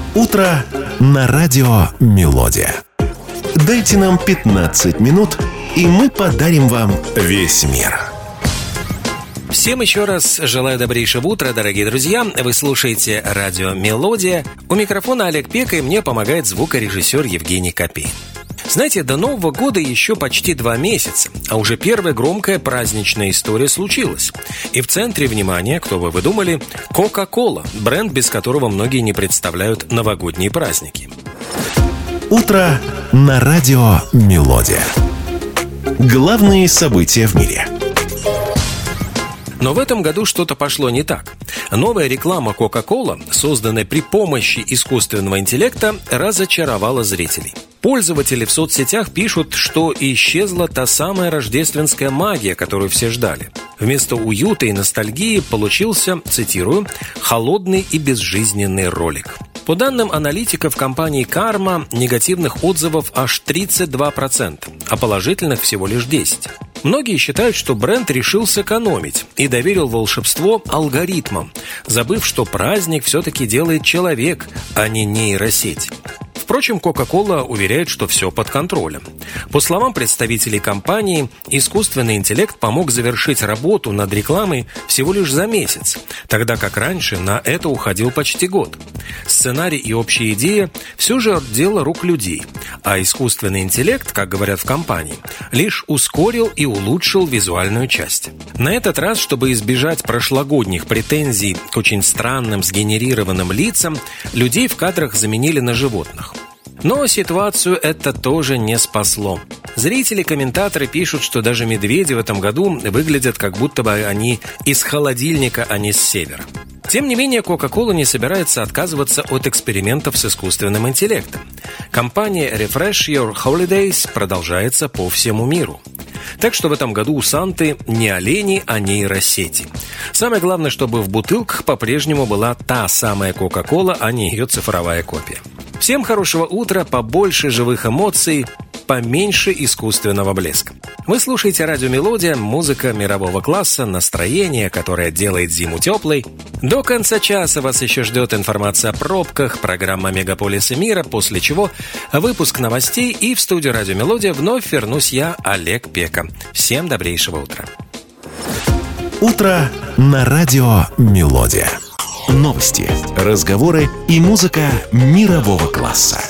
Утро на радио «Мелодия». Дайте нам 15 минут, и мы подарим вам весь мир. Всем еще раз желаю добрейшего утра, дорогие друзья. Вы слушаете радио «Мелодия». У микрофона Олег Пека, и мне помогает звукорежиссер Евгений Копейн. Знаете, до Нового года еще почти 2 месяца, а уже первая громкая праздничная история случилась. И в центре внимания, кто бы вы думали, Coca-Cola, бренд, без которого многие не представляют новогодние праздники. Утро на радио «Мелодия». Главные события в мире. Но в этом году что-то пошло не так. Новая реклама Coca-Cola, созданная при помощи искусственного интеллекта, разочаровала зрителей. Пользователи в соцсетях пишут, что исчезла та самая рождественская магия, которую все ждали. Вместо уюта и ностальгии получился, цитирую, «холодный и безжизненный ролик». По данным аналитиков компании Karma, негативных отзывов аж 32%, а положительных всего лишь 10%. Многие считают, что бренд решил сэкономить и доверил волшебство алгоритмам, забыв, что праздник все-таки делает человек, а не нейросеть. Впрочем, Coca-Cola уверяет, что все под контролем. По словам представителей компании, искусственный интеллект помог завершить работу над рекламой всего лишь за месяц, тогда как раньше на это уходил почти год. Сценарий и общая идея – все же дело рук людей, а искусственный интеллект, как говорят в компании, лишь ускорил и улучшил визуальную часть. На этот раз, чтобы избежать прошлогодних претензий к очень странным сгенерированным лицам, людей в кадрах заменили на животных. Но ситуацию это тоже не спасло. Зрители-комментаторы пишут, что даже медведи в этом году выглядят как будто бы они из холодильника, а не с севера. Тем не менее, Coca-Cola не собирается отказываться от экспериментов с искусственным интеллектом. Кампания Refresh Your Holidays продолжается по всему миру. Так что в этом году у Санты не олени, а нейросети. Самое главное, чтобы в бутылках по-прежнему была та самая Coca-Cola, а не ее цифровая копия. Всем хорошего утра, побольше живых эмоций, поменьше искусственного блеска. Вы слушаете радио «Мелодия», музыка мирового класса, настроение, которое делает зиму теплой. До конца часа вас еще ждет информация о пробках, программа «Мегаполисы мира», после чего выпуск новостей, и в студию радио «Мелодия» вновь вернусь я, Олег Пека. Всем добрейшего утра. Утро на радио «Мелодия». Новости, разговоры и музыка мирового класса.